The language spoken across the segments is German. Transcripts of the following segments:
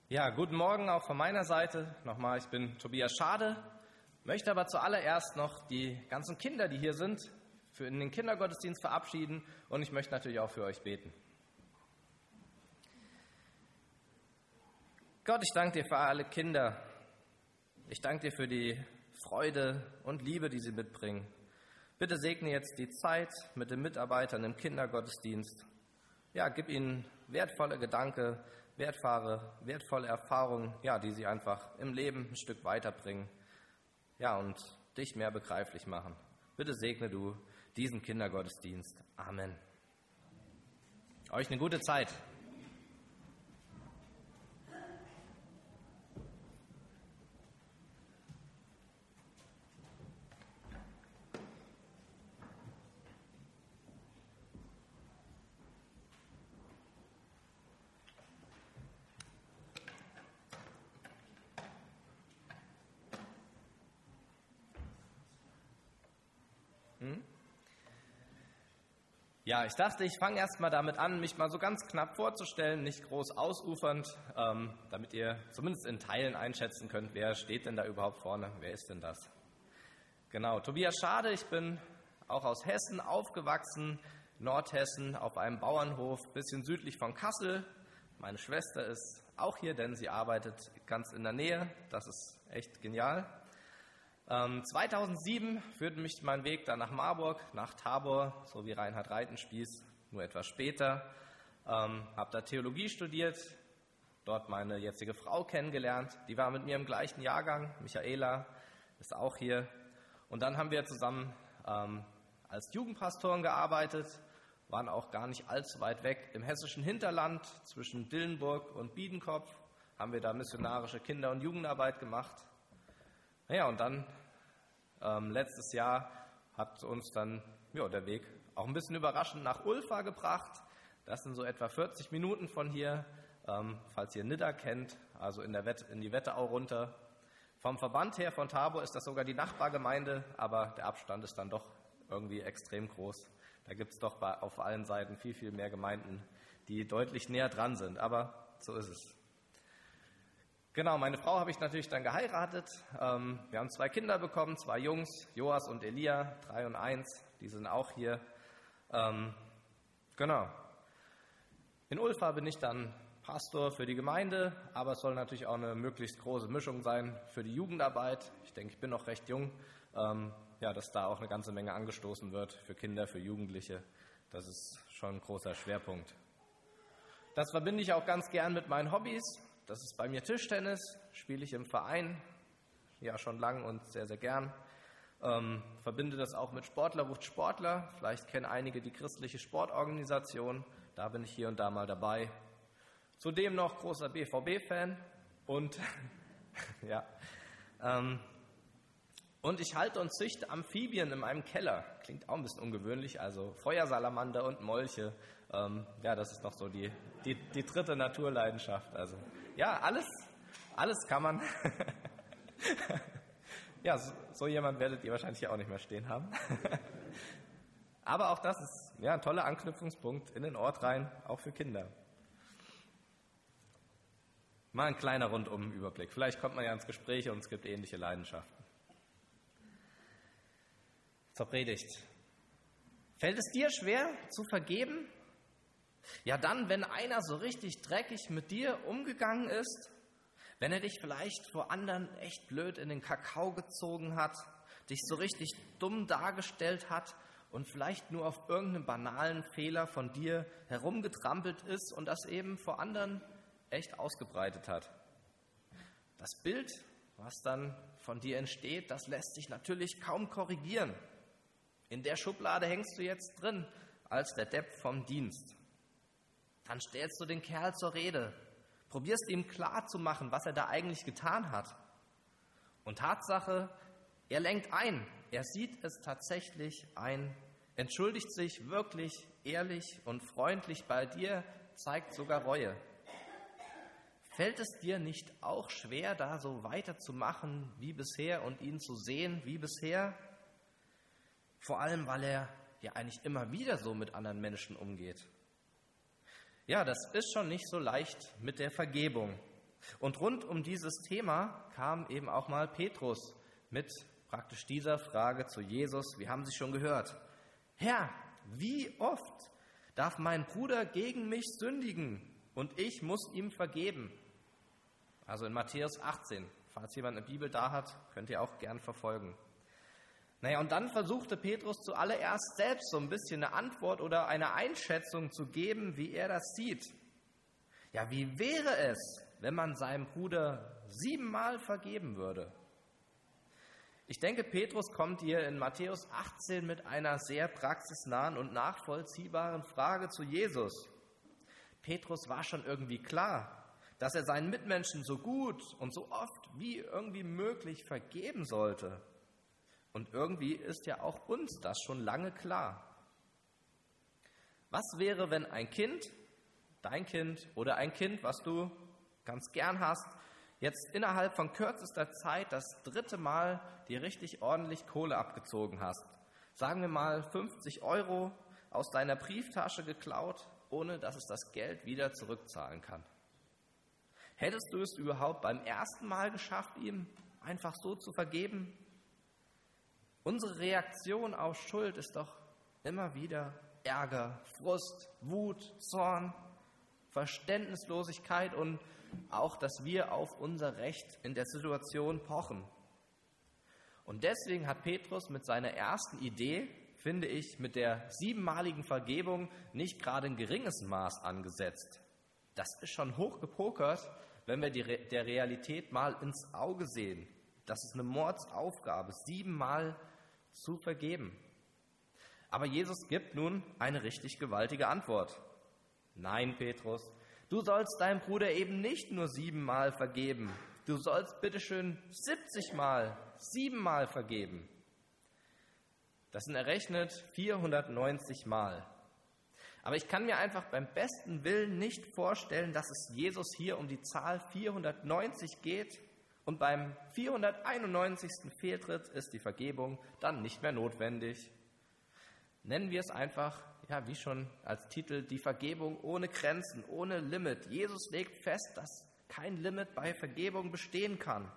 Ja, guten Morgen auch von meiner Seite. Nochmal, ich bin Tobias Schade, möchte aber zuallererst noch die ganzen Kinder, die hier sind, für in den Kindergottesdienst verabschieden und ich möchte natürlich auch für euch beten. Gott, ich danke dir für alle Kinder. Ich danke dir für die Freude und Liebe, die sie mitbringen. Bitte segne jetzt die Zeit mit den Mitarbeitern im Kindergottesdienst. Ja, gib ihnen wertvolle Gedanken, wertvolle Erfahrungen, ja, die sie einfach im Leben ein Stück weiterbringen. Ja, und dich mehr begreiflich machen. Bitte segne du diesen Kindergottesdienst. Amen. Euch eine gute Zeit. Ja, ich dachte, ich fange erst mal damit an, mich mal so ganz knapp vorzustellen, nicht groß ausufernd, damit ihr zumindest in Teilen einschätzen könnt, wer steht denn da überhaupt vorne, wer ist denn das? Genau, Tobias Schade, ich bin auch aus Hessen aufgewachsen, Nordhessen, auf einem Bauernhof, bisschen südlich von Kassel. Meine Schwester ist auch hier, denn sie arbeitet ganz in der Nähe, das ist echt genial. 2007 führte mich mein Weg dann nach Marburg, nach Tabor, so wie Reinhard Reitenspieß, nur etwas später. Habe da Theologie studiert, dort meine jetzige Frau kennengelernt. Die war mit mir im gleichen Jahrgang, Michaela ist auch hier. Und dann haben wir zusammen als Jugendpastoren gearbeitet, waren auch gar nicht allzu weit weg im hessischen Hinterland zwischen Dillenburg und Biedenkopf, haben wir da missionarische Kinder- und Jugendarbeit gemacht. Naja, und dann letztes Jahr hat uns dann der Weg auch ein bisschen überraschend nach Ulfa gebracht. Das sind so etwa 40 Minuten von hier, falls ihr Nidda kennt, also in die Wetterau runter. Vom Verband her von Tabor ist das sogar die Nachbargemeinde, aber der Abstand ist dann doch irgendwie extrem groß. Da gibt es doch auf allen Seiten viel, viel mehr Gemeinden, die deutlich näher dran sind, aber so ist es. Genau, meine Frau habe ich natürlich dann geheiratet. Wir haben 2 Kinder bekommen, 2 Jungs, Joas und Elia, 3 und 1, die sind auch hier. Genau. In Ulfa bin ich dann Pastor für die Gemeinde, aber es soll natürlich auch eine möglichst große Mischung sein für die Jugendarbeit. Ich denke, ich bin noch recht jung, dass da auch eine ganze Menge angestoßen wird für Kinder, für Jugendliche. Das ist schon ein großer Schwerpunkt. Das verbinde ich auch ganz gern mit meinen Hobbys. Das ist bei mir Tischtennis, spiele ich im Verein, ja schon lang und sehr, sehr gern. Verbinde das auch mit Sportler ruft Sportler. Vielleicht kennen einige die christliche Sportorganisation. Da bin ich hier und da mal dabei. Zudem noch großer BVB-Fan und und ich halte und züchte Amphibien in meinem Keller. Klingt auch ein bisschen ungewöhnlich, also Feuersalamander und Molche. Das ist noch so die dritte Naturleidenschaft. Also ja, alles kann man. Ja, so jemand werdet ihr wahrscheinlich hier auch nicht mehr stehen haben. Aber auch das ist ein toller Anknüpfungspunkt in den Ort rein, auch für Kinder. Mal ein kleiner Rundum-Überblick. Vielleicht kommt man ja ins Gespräch und es gibt ähnliche Leidenschaften. Zur Predigt. Fällt es dir schwer zu vergeben? Ja, dann, wenn einer so richtig dreckig mit dir umgegangen ist, wenn er dich vielleicht vor anderen echt blöd in den Kakao gezogen hat, dich so richtig dumm dargestellt hat und vielleicht nur auf irgendeinen banalen Fehler von dir herumgetrampelt ist und das eben vor anderen echt ausgebreitet hat. Das Bild, was dann von dir entsteht, das lässt sich natürlich kaum korrigieren. In der Schublade hängst du jetzt drin, als der Depp vom Dienst. Dann stellst du den Kerl zur Rede, probierst ihm klarzumachen, was er da eigentlich getan hat. Und Tatsache, er lenkt ein, er sieht es tatsächlich ein, entschuldigt sich wirklich ehrlich und freundlich bei dir, zeigt sogar Reue. Fällt es dir nicht auch schwer, da so weiterzumachen wie bisher und ihn zu sehen wie bisher? Vor allem, weil er ja eigentlich immer wieder so mit anderen Menschen umgeht. Ja, das ist schon nicht so leicht mit der Vergebung. Und rund um dieses Thema kam eben auch mal Petrus mit praktisch dieser Frage zu Jesus. Wir haben sie schon gehört. Herr, wie oft darf mein Bruder gegen mich sündigen und ich muss ihm vergeben? Also in Matthäus 18. Falls jemand eine Bibel da hat, könnt ihr auch gern verfolgen. Naja, und dann versuchte Petrus zuallererst selbst so ein bisschen eine Antwort oder eine Einschätzung zu geben, wie er das sieht. Ja, wie wäre es, wenn man seinem Bruder 7-mal vergeben würde? Ich denke, Petrus kommt hier in Matthäus 18 mit einer sehr praxisnahen und nachvollziehbaren Frage zu Jesus. Petrus war schon irgendwie klar, dass er seinen Mitmenschen so gut und so oft wie irgendwie möglich vergeben sollte. Und irgendwie ist ja auch uns das schon lange klar. Was wäre, wenn ein Kind, dein Kind oder ein Kind, was du ganz gern hast, jetzt innerhalb von kürzester Zeit das 3. Mal dir richtig ordentlich Kohle abgezogen hast? Sagen wir mal 50 € aus deiner Brieftasche geklaut, ohne dass es das Geld wieder zurückzahlen kann. Hättest du es überhaupt beim ersten Mal geschafft, ihm einfach so zu vergeben? Unsere Reaktion auf Schuld ist doch immer wieder Ärger, Frust, Wut, Zorn, Verständnislosigkeit und auch, dass wir auf unser Recht in der Situation pochen. Und deswegen hat Petrus mit seiner ersten Idee, finde ich, mit der 7-maligen Vergebung nicht gerade ein geringes Maß angesetzt. Das ist schon hoch gepokert, wenn wir der Realität mal ins Auge sehen. Das ist eine Mordsaufgabe, 7-mal zu vergeben. Aber Jesus gibt nun eine richtig gewaltige Antwort. Nein, Petrus, du sollst deinem Bruder eben nicht nur 7-mal vergeben. Du sollst bitteschön 70-mal, 7-mal vergeben. Das sind errechnet 490 Mal. Aber ich kann mir einfach beim besten Willen nicht vorstellen, dass es Jesus hier um die Zahl 490 geht und beim 491. Fehltritt ist die Vergebung dann nicht mehr notwendig. Nennen wir es einfach, ja, wie schon als Titel, die Vergebung ohne Grenzen, ohne Limit. Jesus legt fest, dass kein Limit bei Vergebung bestehen kann.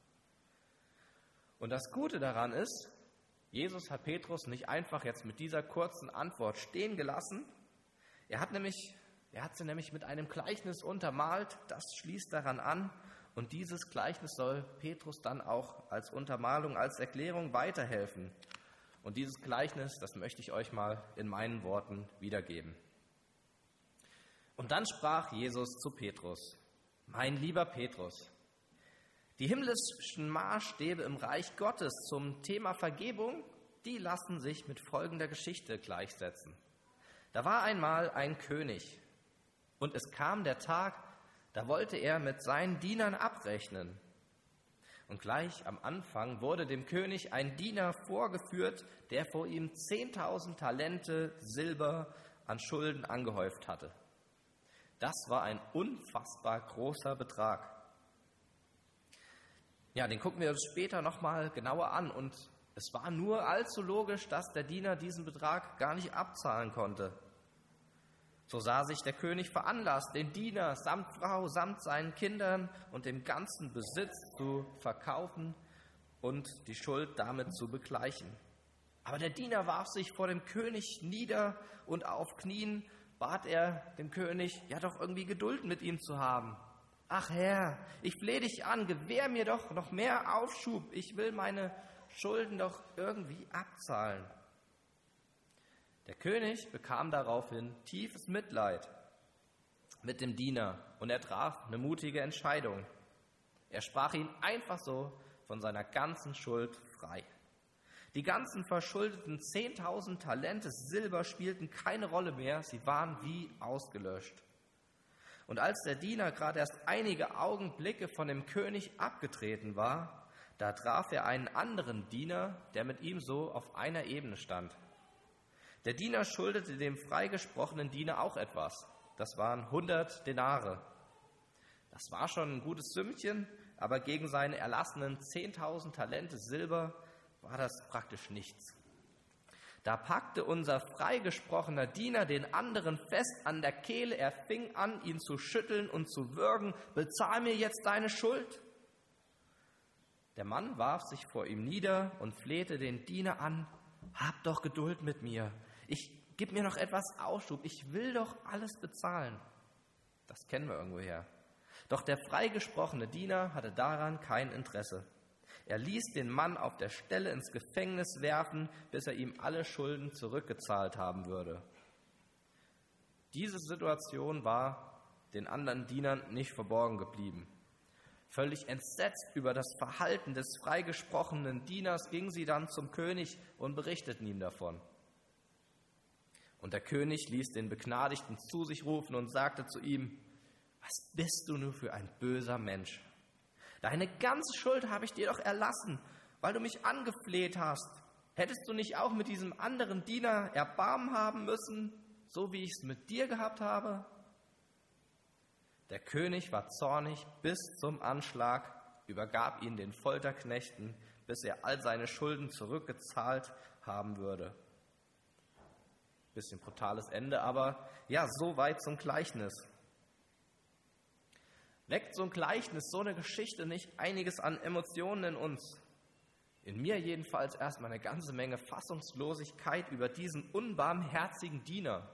Und das Gute daran ist, Jesus hat Petrus nicht einfach jetzt mit dieser kurzen Antwort stehen gelassen. Er hat sie nämlich mit einem Gleichnis untermalt, das schließt daran an. Und dieses Gleichnis soll Petrus dann auch als Untermalung, als Erklärung weiterhelfen. Und dieses Gleichnis, das möchte ich euch mal in meinen Worten wiedergeben. Und dann sprach Jesus zu Petrus: Mein lieber Petrus, die himmlischen Maßstäbe im Reich Gottes zum Thema Vergebung, die lassen sich mit folgender Geschichte gleichsetzen. Da war einmal ein König, und es kam der Tag, da wollte er mit seinen Dienern abrechnen. Und gleich am Anfang wurde dem König ein Diener vorgeführt, der vor ihm 10.000 Talente Silber an Schulden angehäuft hatte. Das war ein unfassbar großer Betrag. Ja, den gucken wir uns später nochmal genauer an. Und es war nur allzu logisch, dass der Diener diesen Betrag gar nicht abzahlen konnte. So sah sich der König veranlasst, den Diener samt Frau, samt seinen Kindern und dem ganzen Besitz zu verkaufen und die Schuld damit zu begleichen. Aber der Diener warf sich vor dem König nieder und auf Knien bat er dem König, ja doch irgendwie Geduld mit ihm zu haben. Ach Herr, ich flehe dich an, gewähr mir doch noch mehr Aufschub, ich will meine Schulden doch irgendwie abzahlen. Der König bekam daraufhin tiefes Mitleid mit dem Diener und er traf eine mutige Entscheidung. Er sprach ihn einfach so von seiner ganzen Schuld frei. Die ganzen verschuldeten 10.000 Talente Silber spielten keine Rolle mehr, sie waren wie ausgelöscht. Und als der Diener gerade erst einige Augenblicke von dem König abgetreten war, da traf er einen anderen Diener, der mit ihm so auf einer Ebene stand. Der Diener schuldete dem freigesprochenen Diener auch etwas. Das waren 100 Denare. Das war schon ein gutes Sümmchen, aber gegen seine erlassenen 10.000 Talente Silber war das praktisch nichts. Da packte unser freigesprochener Diener den anderen fest an der Kehle. Er fing an, ihn zu schütteln und zu würgen. Bezahl mir jetzt deine Schuld. Der Mann warf sich vor ihm nieder und flehte den Diener an. Hab doch Geduld mit mir. Gib mir noch etwas Aufschub. Ich will doch alles bezahlen. Das kennen wir irgendwoher. Doch der freigesprochene Diener hatte daran kein Interesse. Er ließ den Mann auf der Stelle ins Gefängnis werfen, bis er ihm alle Schulden zurückgezahlt haben würde. Diese Situation war den anderen Dienern nicht verborgen geblieben. Völlig entsetzt über das Verhalten des freigesprochenen Dieners gingen sie dann zum König und berichteten ihm davon. Und der König ließ den Begnadigten zu sich rufen und sagte zu ihm: Was bist du nur für ein böser Mensch? Deine ganze Schuld habe ich dir doch erlassen, weil du mich angefleht hast. Hättest du nicht auch mit diesem anderen Diener Erbarmen haben müssen, so wie ich es mit dir gehabt habe? Der König war zornig bis zum Anschlag, übergab ihn den Folterknechten, bis er all seine Schulden zurückgezahlt haben würde. Bisschen brutales Ende, aber ja, so weit zum Gleichnis. Weckt so ein Gleichnis, so eine Geschichte nicht einiges an Emotionen in uns? In mir jedenfalls erstmal eine ganze Menge Fassungslosigkeit über diesen unbarmherzigen Diener.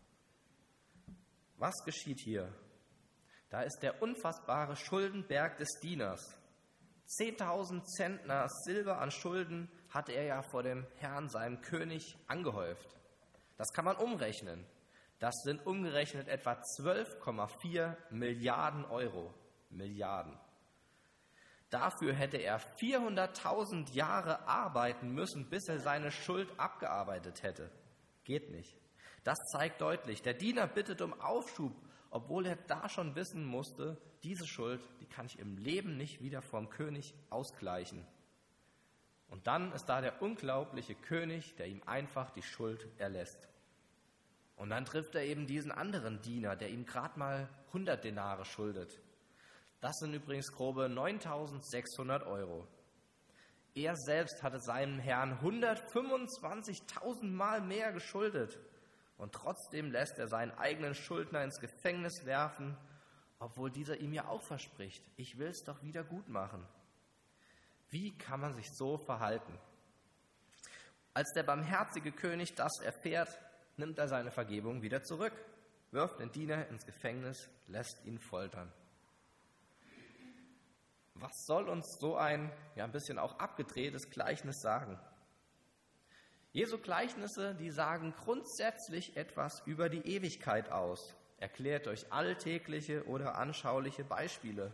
Was geschieht hier? Da ist der unfassbare Schuldenberg des Dieners. 10.000 Zentner Silber an Schulden hatte er ja vor dem Herrn, seinem König, angehäuft. Das kann man umrechnen. Das sind umgerechnet etwa 12,4 Milliarden Euro. Milliarden. Dafür hätte er 400.000 Jahre arbeiten müssen, bis er seine Schuld abgearbeitet hätte. Geht nicht. Das zeigt deutlich, der Diener bittet um Aufschub, obwohl er da schon wissen musste, diese Schuld, die kann ich im Leben nicht wieder vom König ausgleichen. Und dann ist da der unglaubliche König, der ihm einfach die Schuld erlässt. Und dann trifft er eben diesen anderen Diener, der ihm gerade mal 100 Denare schuldet. Das sind übrigens grobe 9.600 Euro. Er selbst hatte seinem Herrn 125.000 Mal mehr geschuldet. Und trotzdem lässt er seinen eigenen Schuldner ins Gefängnis werfen, obwohl dieser ihm ja auch verspricht, ich will es doch wieder gut machen. Wie kann man sich so verhalten? Als der barmherzige König das erfährt, nimmt er seine Vergebung wieder zurück, wirft den Diener ins Gefängnis, lässt ihn foltern. Was soll uns so ein bisschen auch abgedrehtes Gleichnis sagen? Jesu Gleichnisse, die sagen grundsätzlich etwas über die Ewigkeit aus, erklärt durch alltägliche oder anschauliche Beispiele.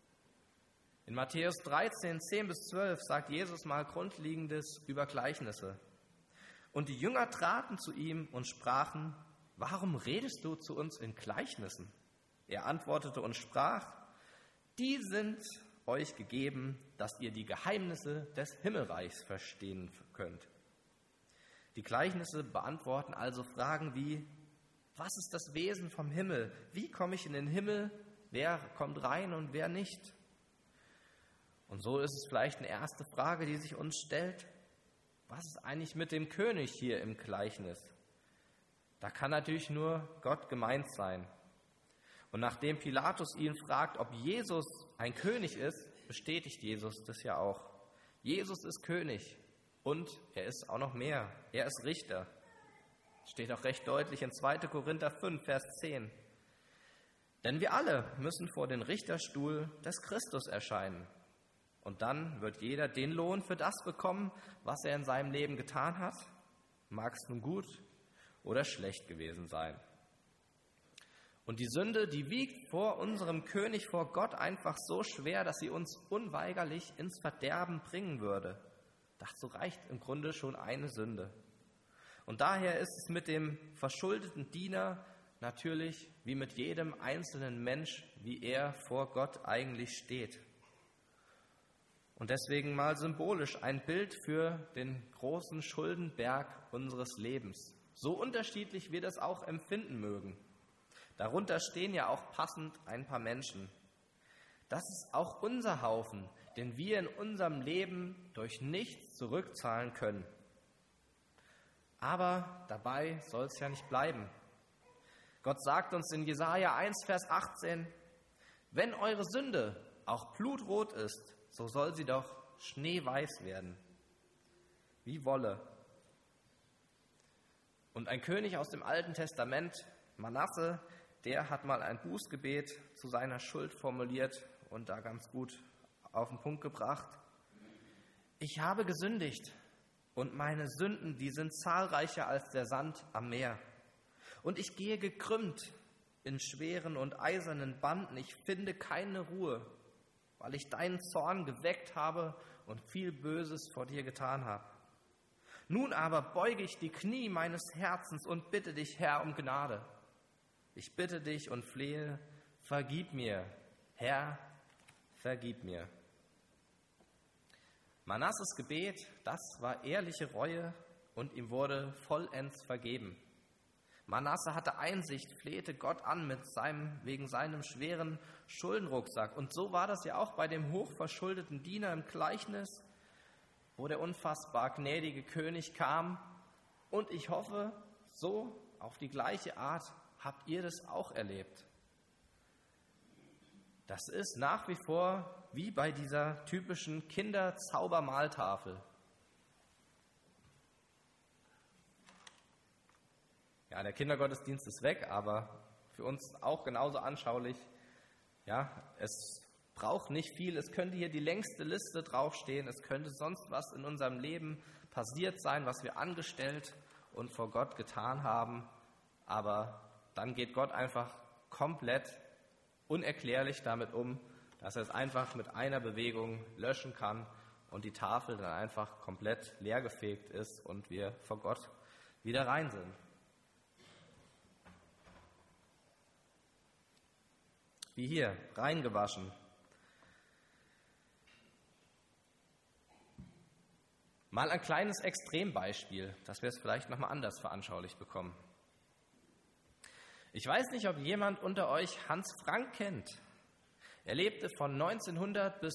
In Matthäus 13, 10-12 sagt Jesus mal Grundlegendes über Gleichnisse. Und die Jünger traten zu ihm und sprachen: Warum redest du zu uns in Gleichnissen? Er antwortete und sprach: Die sind euch gegeben, dass ihr die Geheimnisse des Himmelreichs verstehen könnt. Die Gleichnisse beantworten also Fragen wie: Was ist das Wesen vom Himmel? Wie komme ich in den Himmel? Wer kommt rein und wer nicht? Und so ist es vielleicht eine erste Frage, die sich uns stellt: Was ist eigentlich mit dem König hier im Gleichnis? Da kann natürlich nur Gott gemeint sein. Und nachdem Pilatus ihn fragt, ob Jesus ein König ist, bestätigt Jesus das ja auch. Jesus ist König und er ist auch noch mehr. Er ist Richter. Steht auch recht deutlich in 2. Korinther 5, Vers 10. Denn wir alle müssen vor den Richterstuhl des Christus erscheinen. Und dann wird jeder den Lohn für das bekommen, was er in seinem Leben getan hat, mag es nun gut oder schlecht gewesen sein. Und die Sünde, die wiegt vor unserem König, vor Gott einfach so schwer, dass sie uns unweigerlich ins Verderben bringen würde. Dazu reicht im Grunde schon eine Sünde. Und daher ist es mit dem verschuldeten Diener natürlich wie mit jedem einzelnen Mensch, wie er vor Gott eigentlich steht. Und deswegen mal symbolisch ein Bild für den großen Schuldenberg unseres Lebens. So unterschiedlich wir das auch empfinden mögen. Darunter stehen ja auch passend ein paar Menschen. Das ist auch unser Haufen, den wir in unserem Leben durch nichts zurückzahlen können. Aber dabei soll es ja nicht bleiben. Gott sagt uns in Jesaja 1, Vers 18, wenn eure Sünde auch blutrot ist, so soll sie doch schneeweiß werden, wie Wolle. Und ein König aus dem Alten Testament, Manasse, der hat mal ein Bußgebet zu seiner Schuld formuliert und da ganz gut auf den Punkt gebracht. Ich habe gesündigt und meine Sünden, die sind zahlreicher als der Sand am Meer. Und ich gehe gekrümmt in schweren und eisernen Banden. Ich finde keine Ruhe, weil ich deinen Zorn geweckt habe und viel Böses vor dir getan habe. Nun aber beuge ich die Knie meines Herzens und bitte dich, Herr, um Gnade. Ich bitte dich und flehe, vergib mir, Herr, vergib mir. Manasses Gebet, das war ehrliche Reue und ihm wurde vollends vergeben. Manasse hatte Einsicht, flehte Gott an wegen seinem schweren Schuldenrucksack. Und so war das ja auch bei dem hochverschuldeten Diener im Gleichnis, wo der unfassbar gnädige König kam. Und ich hoffe, so auf die gleiche Art habt ihr das auch erlebt. Das ist nach wie vor wie bei dieser typischen Kinderzaubermaltafel. Ja, der Kindergottesdienst ist weg, aber für uns auch genauso anschaulich. Ja, es braucht nicht viel. Es könnte hier die längste Liste draufstehen. Es könnte sonst was in unserem Leben passiert sein, was wir angestellt und vor Gott getan haben. Aber dann geht Gott einfach komplett unerklärlich damit um, dass er es einfach mit einer Bewegung löschen kann und die Tafel dann einfach komplett leergefegt ist und wir vor Gott wieder rein sind. Wie hier, reingewaschen. Mal ein kleines Extrembeispiel, dass wir es vielleicht nochmal anders veranschaulicht bekommen. Ich weiß nicht, ob jemand unter euch Hans Frank kennt. Er lebte von 1900 bis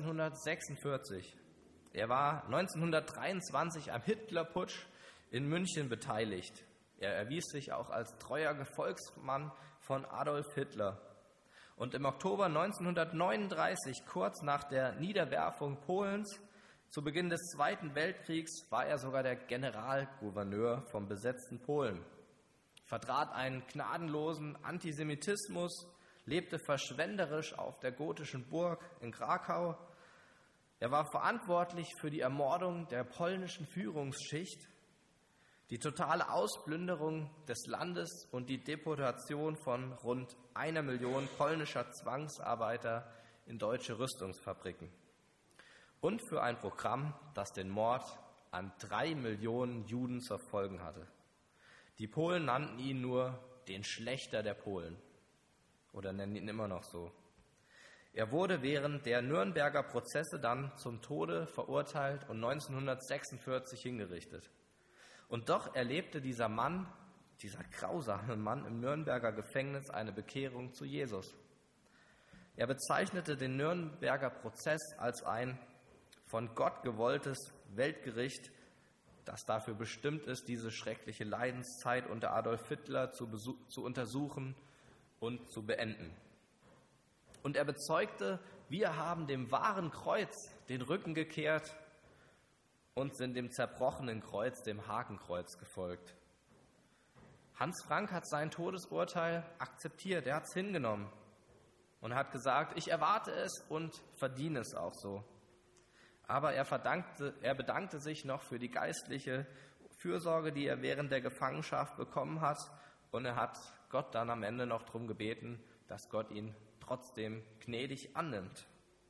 1946. Er war 1923 am Hitlerputsch in München beteiligt. Er erwies sich auch als treuer Gefolgsmann von Adolf Hitler. Und im Oktober 1939, kurz nach der Niederwerfung Polens, zu Beginn des Zweiten Weltkriegs, war er sogar der Generalgouverneur vom besetzten Polen, vertrat einen gnadenlosen Antisemitismus, lebte verschwenderisch auf der gotischen Burg in Krakau. Er war verantwortlich für die Ermordung der polnischen Führungsschicht, die totale Ausplünderung des Landes und die Deportation von rund 1 Million polnischer Zwangsarbeiter in deutsche Rüstungsfabriken. Und für ein Programm, das den Mord an 3 Millionen Juden zur Folge hatte. Die Polen nannten ihn nur den Schlächter der Polen oder nennen ihn immer noch so. Er wurde während der Nürnberger Prozesse dann zum Tode verurteilt und 1946 hingerichtet. Und doch erlebte dieser Mann, dieser grausame Mann im Nürnberger Gefängnis eine Bekehrung zu Jesus. Er bezeichnete den Nürnberger Prozess als ein von Gott gewolltes Weltgericht, das dafür bestimmt ist, diese schreckliche Leidenszeit unter Adolf Hitler zu untersuchen und zu beenden. Und er bezeugte, wir haben dem wahren Kreuz den Rücken gekehrt und sind dem zerbrochenen Kreuz, dem Hakenkreuz, gefolgt. Hans Frank hat sein Todesurteil akzeptiert, er hat es hingenommen und hat gesagt, ich erwarte es und verdiene es auch so. Aber er bedankte sich noch für die geistliche Fürsorge, die er während der Gefangenschaft bekommen hat, und er hat Gott dann am Ende noch darum gebeten, dass Gott ihn trotzdem gnädig annimmt.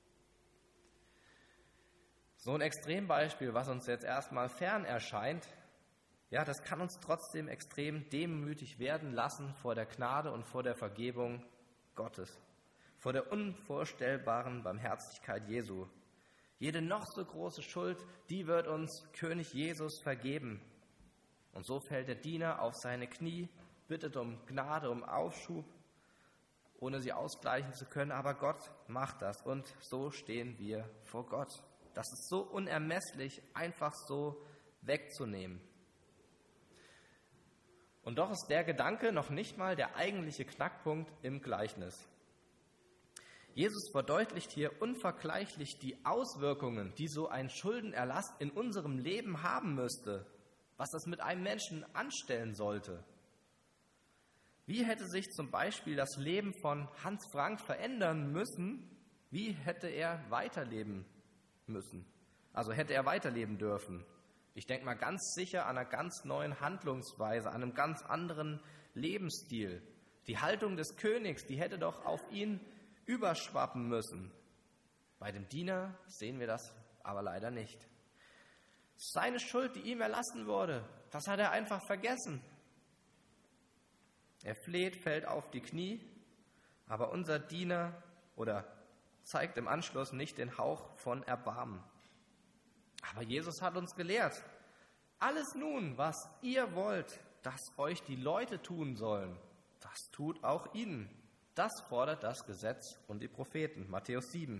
So ein Extrembeispiel, was uns jetzt erstmal fern erscheint, ja, das kann uns trotzdem extrem demütig werden lassen vor der Gnade und vor der Vergebung Gottes, vor der unvorstellbaren Barmherzigkeit Jesu. Jede noch so große Schuld, die wird uns König Jesus vergeben. Und so fällt der Diener auf seine Knie, bittet um Gnade, um Aufschub, ohne sie ausgleichen zu können, aber Gott macht das und so stehen wir vor Gott. Das ist so unermesslich, einfach so wegzunehmen. Und doch ist der Gedanke noch nicht mal der eigentliche Knackpunkt im Gleichnis. Jesus verdeutlicht hier unvergleichlich die Auswirkungen, die so ein Schuldenerlass in unserem Leben haben müsste, was das mit einem Menschen anstellen sollte. Wie hätte sich zum Beispiel das Leben von Hans Frank verändern müssen? Wie hätte er weiterleben müssen? Also hätte er weiterleben dürfen? Ich denke mal ganz sicher an einer ganz neuen Handlungsweise, an einem ganz anderen Lebensstil. Die Haltung des Königs, die hätte doch auf ihn überschwappen müssen. Bei dem Diener sehen wir das aber leider nicht. Seine Schuld, die ihm erlassen wurde, das hat er einfach vergessen. Er fleht, fällt auf die Knie, aber unser Diener zeigt im Anschluss nicht den Hauch von Erbarmen. Aber Jesus hat uns gelehrt, alles nun, was ihr wollt, dass euch die Leute tun sollen, das tut auch ihnen. Das fordert das Gesetz und die Propheten, Matthäus 7.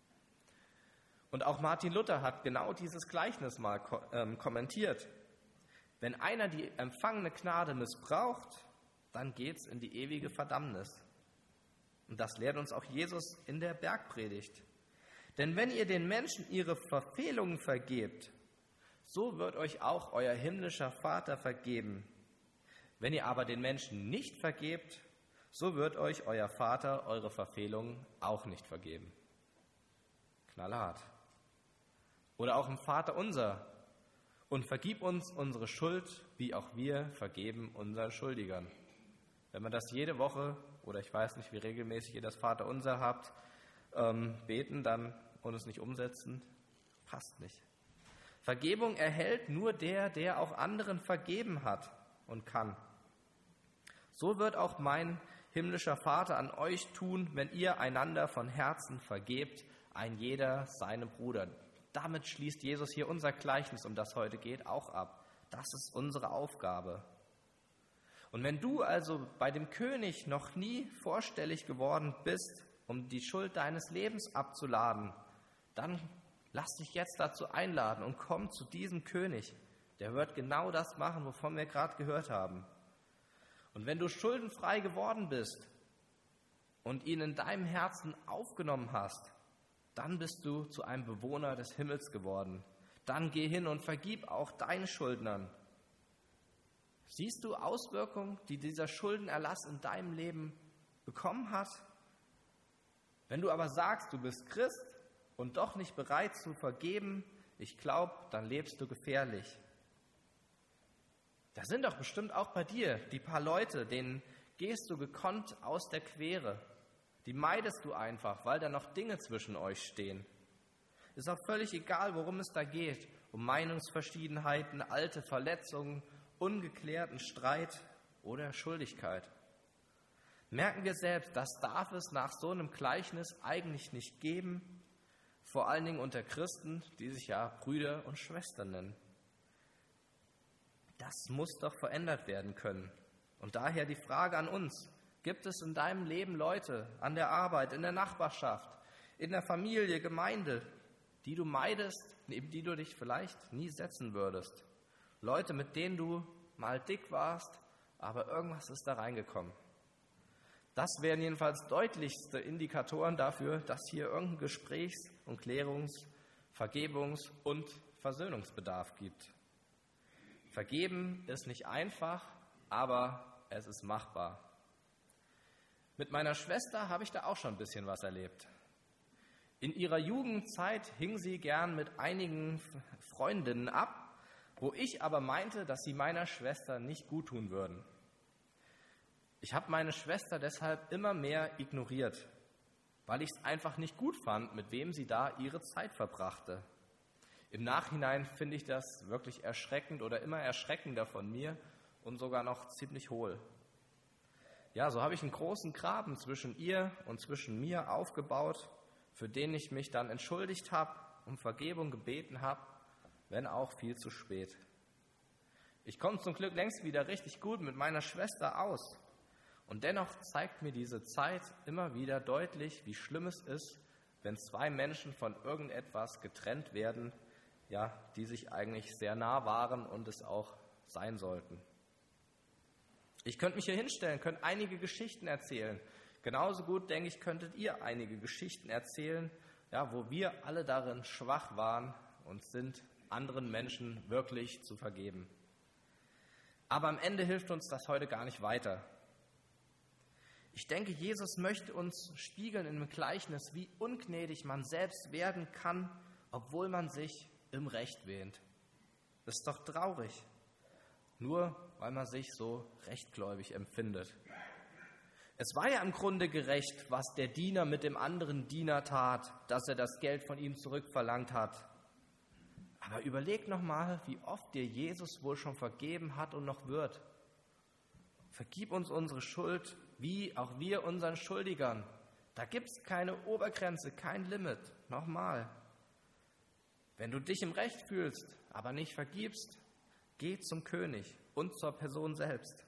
Und auch Martin Luther hat genau dieses Gleichnis mal kommentiert. Wenn einer die empfangene Gnade missbraucht, dann geht's in die ewige Verdammnis. Und das lehrt uns auch Jesus in der Bergpredigt. Denn wenn ihr den Menschen ihre Verfehlungen vergebt, so wird euch auch euer himmlischer Vater vergeben. Wenn ihr aber den Menschen nicht vergebt, so wird euch euer Vater eure Verfehlungen auch nicht vergeben. Knallhart. Oder auch im Vater unser. Und vergib uns unsere Schuld, wie auch wir vergeben unseren Schuldigern. Wenn wir das jede Woche, oder ich weiß nicht, wie regelmäßig ihr das Vater unser habt, beten dann und es nicht umsetzen, passt nicht. Vergebung erhält nur der auch anderen vergeben hat und kann. So wird auch mein himmlischer Vater an euch tun, wenn ihr einander von Herzen vergebt, ein jeder seinem Bruder. Damit schließt Jesus hier unser Gleichnis, um das heute geht, auch ab. Das ist unsere Aufgabe. Und wenn du also bei dem König noch nie vorstellig geworden bist, um die Schuld deines Lebens abzuladen, dann lass dich jetzt dazu einladen und komm zu diesem König. Der wird genau das machen, wovon wir gerade gehört haben. Und wenn du schuldenfrei geworden bist und ihn in deinem Herzen aufgenommen hast, dann bist du zu einem Bewohner des Himmels geworden. Dann geh hin und vergib auch deinen Schuldnern. Siehst du Auswirkungen, die dieser Schuldenerlass in deinem Leben bekommen hat? Wenn du aber sagst, du bist Christ und doch nicht bereit zu vergeben, ich glaube, dann lebst du gefährlich. Da sind doch bestimmt auch bei dir die paar Leute, denen gehst du gekonnt aus der Quere. Die meidest du einfach, weil da noch Dinge zwischen euch stehen. Ist auch völlig egal, worum es da geht. Um Meinungsverschiedenheiten, alte Verletzungen, ungeklärten Streit oder Schuldigkeit. Merken wir selbst, das darf es nach so einem Gleichnis eigentlich nicht geben, vor allen Dingen unter Christen, die sich ja Brüder und Schwestern nennen. Das muss doch verändert werden können. Und daher die Frage an uns: Gibt es in deinem Leben Leute an der Arbeit, in der Nachbarschaft, in der Familie, Gemeinde, die du meidest, neben die du dich vielleicht nie setzen würdest? Leute, mit denen du mal dick warst, aber irgendwas ist da reingekommen. Das wären jedenfalls deutlichste Indikatoren dafür, dass hier irgendein Gesprächs- und Vergebungs- und Versöhnungsbedarf gibt. Vergeben ist nicht einfach, aber es ist machbar. Mit meiner Schwester habe ich da auch schon ein bisschen was erlebt. In ihrer Jugendzeit hing sie gern mit einigen Freundinnen ab, wo ich aber meinte, dass sie meiner Schwester nicht guttun würden. Ich habe meine Schwester deshalb immer mehr ignoriert, weil ich es einfach nicht gut fand, mit wem sie da ihre Zeit verbrachte. Im Nachhinein finde ich das wirklich erschreckend oder immer erschreckender von mir und sogar noch ziemlich hohl. Ja, so habe ich einen großen Graben zwischen ihr und zwischen mir aufgebaut, für den ich mich dann entschuldigt habe, um Vergebung gebeten habe, wenn auch viel zu spät. Ich komme zum Glück längst wieder richtig gut mit meiner Schwester aus. Und dennoch zeigt mir diese Zeit immer wieder deutlich, wie schlimm es ist, wenn zwei Menschen von irgendetwas getrennt werden, ja, die sich eigentlich sehr nah waren und es auch sein sollten. Ich könnte mich hier hinstellen, könnte einige Geschichten erzählen. Genauso gut, denke ich, könntet ihr einige Geschichten erzählen, ja, wo wir alle darin schwach waren und sind, anderen Menschen wirklich zu vergeben. Aber am Ende hilft uns das heute gar nicht weiter. Ich denke, Jesus möchte uns spiegeln in einem Gleichnis, wie ungnädig man selbst werden kann, obwohl man sich im Recht wähnt. Das ist doch traurig, nur weil man sich so rechtgläubig empfindet. Es war ja im Grunde gerecht, was der Diener mit dem anderen Diener tat, dass er das Geld von ihm zurückverlangt hat. Aber überleg nochmal, wie oft dir Jesus wohl schon vergeben hat und noch wird. Vergib uns unsere Schuld, wie auch wir unseren Schuldigern. Da gibt es keine Obergrenze, kein Limit. Nochmal. Wenn du dich im Recht fühlst, aber nicht vergibst, geh zum König und zur Person selbst.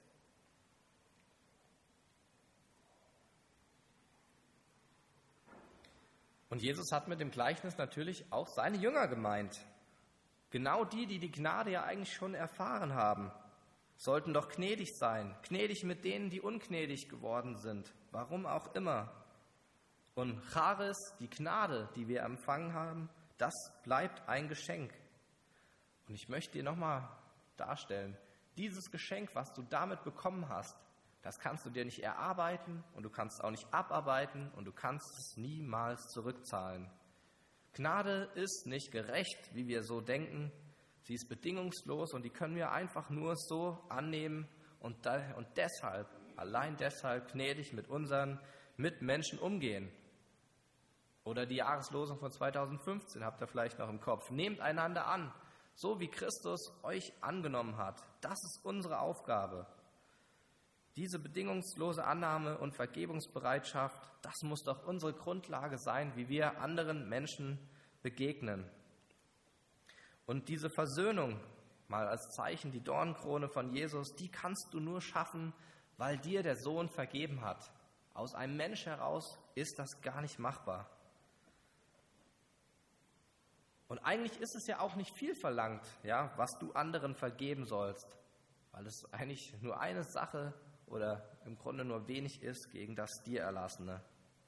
Und Jesus hat mit dem Gleichnis natürlich auch seine Jünger gemeint. Genau die die Gnade ja eigentlich schon erfahren haben, sollten doch gnädig sein, gnädig mit denen, die ungnädig geworden sind, warum auch immer. Und Charis, die Gnade, die wir empfangen haben, das bleibt ein Geschenk. Und ich möchte dir nochmal darstellen, dieses Geschenk, was du damit bekommen hast, das kannst du dir nicht erarbeiten und du kannst es auch nicht abarbeiten und du kannst es niemals zurückzahlen. Gnade ist nicht gerecht, wie wir so denken. Sie ist bedingungslos und die können wir einfach nur so annehmen und deshalb, allein deshalb gnädig mit unseren Mitmenschen umgehen. Oder die Jahreslosung von 2015 habt ihr vielleicht noch im Kopf. Nehmt einander an, so wie Christus euch angenommen hat. Das ist unsere Aufgabe. Diese bedingungslose Annahme und Vergebungsbereitschaft, das muss doch unsere Grundlage sein, wie wir anderen Menschen begegnen. Und diese Versöhnung, mal als Zeichen die Dornenkrone von Jesus, die kannst du nur schaffen, weil dir der Sohn vergeben hat. Aus einem Mensch heraus ist das gar nicht machbar. Und eigentlich ist es ja auch nicht viel verlangt, ja, was du anderen vergeben sollst, weil es eigentlich nur eine Sache oder im Grunde nur wenig ist gegen das dir Erlassene.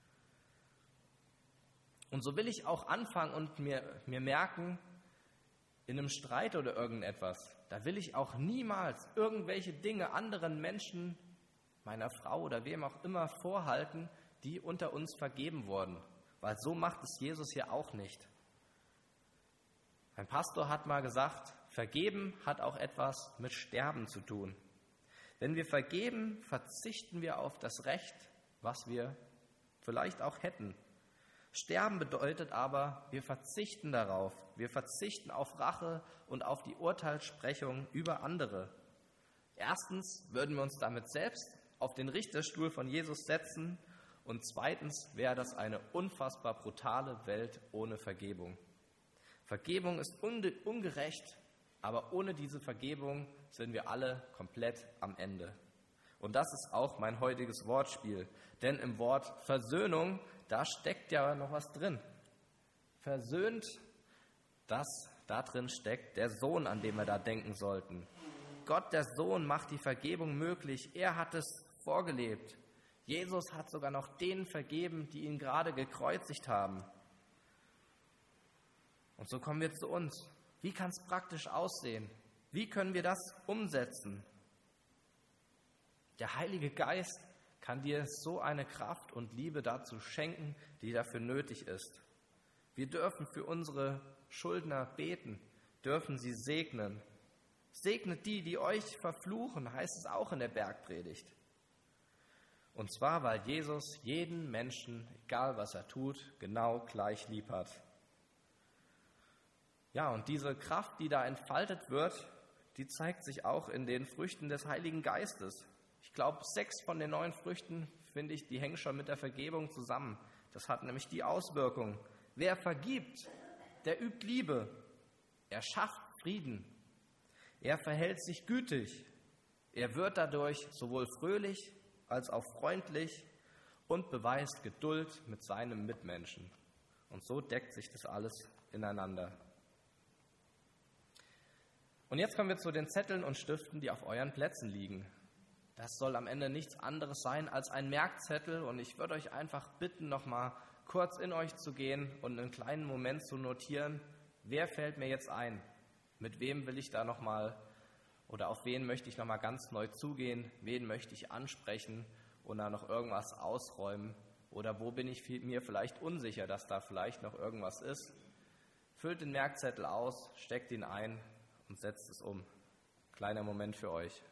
Und so will ich auch anfangen und mir merken, in einem Streit oder irgendetwas, da will ich auch niemals irgendwelche Dinge anderen Menschen, meiner Frau oder wem auch immer, vorhalten, die unter uns vergeben wurden. Weil so macht es Jesus ja auch nicht. Ein Pastor hat mal gesagt, vergeben hat auch etwas mit Sterben zu tun. Wenn wir vergeben, verzichten wir auf das Recht, was wir vielleicht auch hätten. Sterben bedeutet aber, wir verzichten darauf. Wir verzichten auf Rache und auf die Urteilssprechung über andere. Erstens würden wir uns damit selbst auf den Richterstuhl von Jesus setzen und zweitens wäre das eine unfassbar brutale Welt ohne Vergebung. Vergebung ist ungerecht, aber ohne diese Vergebung sind wir alle komplett am Ende. Und das ist auch mein heutiges Wortspiel. Denn im Wort Versöhnung, da steckt ja noch was drin. Versöhnt, da drin steckt der Sohn, an den wir da denken sollten. Gott, der Sohn, macht die Vergebung möglich. Er hat es vorgelebt. Jesus hat sogar noch denen vergeben, die ihn gerade gekreuzigt haben. Und so kommen wir zu uns. Wie kann es praktisch aussehen? Wie können wir das umsetzen? Der Heilige Geist kann dir so eine Kraft und Liebe dazu schenken, die dafür nötig ist. Wir dürfen für unsere Schuldner beten, dürfen sie segnen. Segnet die, die euch verfluchen, heißt es auch in der Bergpredigt. Und zwar, weil Jesus jeden Menschen, egal was er tut, genau gleich lieb hat. Ja, und diese Kraft, die da entfaltet wird, die zeigt sich auch in den Früchten des Heiligen Geistes. Ich glaube, 6 von den 9 Früchten, finde ich, die hängen schon mit der Vergebung zusammen. Das hat nämlich die Auswirkung. Wer vergibt, der übt Liebe. Er schafft Frieden. Er verhält sich gütig. Er wird dadurch sowohl fröhlich als auch freundlich und beweist Geduld mit seinem Mitmenschen. Und so deckt sich das alles ineinander. Und jetzt kommen wir zu den Zetteln und Stiften, die auf euren Plätzen liegen. das soll am Ende nichts anderes sein als ein Merkzettel. Und ich würde euch einfach bitten, nochmal kurz in euch zu gehen und einen kleinen Moment zu notieren, wer fällt mir jetzt ein? Mit wem will ich da nochmal oder auf wen möchte ich nochmal ganz neu zugehen? Wen möchte ich ansprechen und da noch irgendwas ausräumen? Oder wo bin ich mir vielleicht unsicher, dass da vielleicht noch irgendwas ist? Füllt den Merkzettel aus, steckt ihn ein und setzt es um. Kleiner Moment für euch.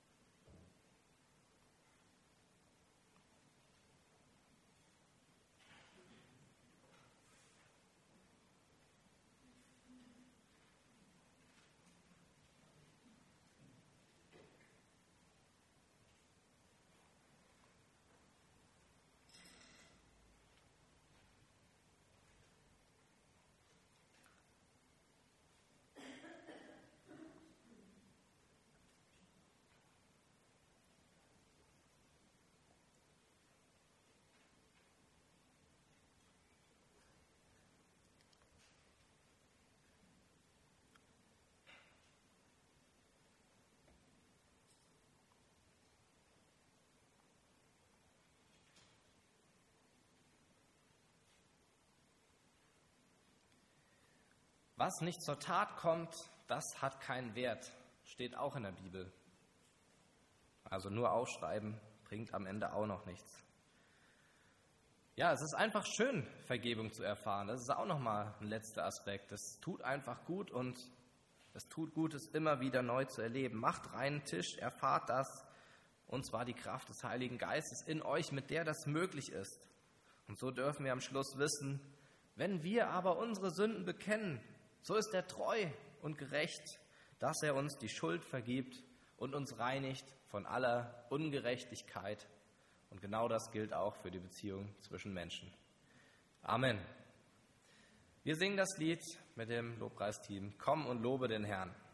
Was nicht zur Tat kommt, das hat keinen Wert, steht auch in der Bibel. Also nur aufschreiben bringt am Ende auch noch nichts. Ja, es ist einfach schön, Vergebung zu erfahren. Das ist auch nochmal ein letzter Aspekt. Es tut einfach gut und es tut gut, es immer wieder neu zu erleben. Macht reinen Tisch, erfahrt das, und zwar die Kraft des Heiligen Geistes in euch, mit der das möglich ist. Und so dürfen wir am Schluss wissen, wenn wir aber unsere Sünden bekennen, so ist er treu und gerecht, dass er uns die Schuld vergibt und uns reinigt von aller Ungerechtigkeit. Und genau das gilt auch für die Beziehung zwischen Menschen. Amen. Wir singen das Lied mit dem Lobpreisteam. Komm und lobe den Herrn.